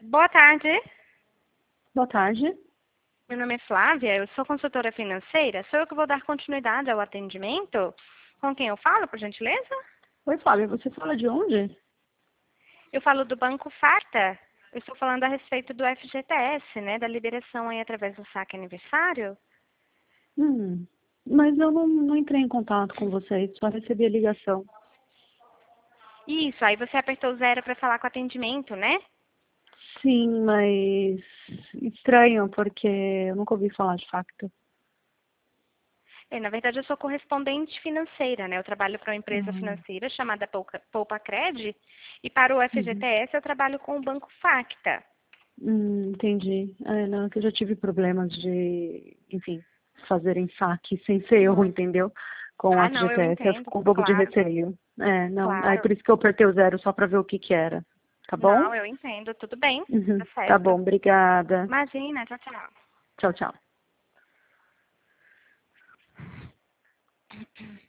Boa tarde. Boa tarde. Meu nome é Flávia, eu sou consultora financeira. Sou eu que vou dar continuidade ao atendimento. Com quem eu falo, por gentileza? Oi, Flávia, você fala de onde? Eu falo do Banco Farta. Eu estou falando a respeito do FGTS, né? Da liberação aí através do saque aniversário. Mas eu não entrei em contato com vocês, só recebi a ligação. Isso, aí você apertou o 0 para falar com o atendimento, né? Sim, mas estranho, porque eu nunca ouvi falar de facto. Na verdade, eu sou correspondente financeira, né? Eu trabalho para uma empresa Uhum. financeira chamada Poupacred e para o Uhum. FGTS eu trabalho com o Banco Facta. Entendi. Não, que eu já tive problemas de, enfim, fazerem saque sem ser eu, entendeu? Com o Ah, não, eu FGTS, eu entendo. fico com um pouco de Claro, receio. Não, aí claro. por isso que eu apertei o 0 só pra ver o que que era. Tá bom? Não, eu entendo. Tudo bem. Uhum. Tá Tá certo. bom, obrigada. Imagina, tchau, tchau. Tchau, tchau.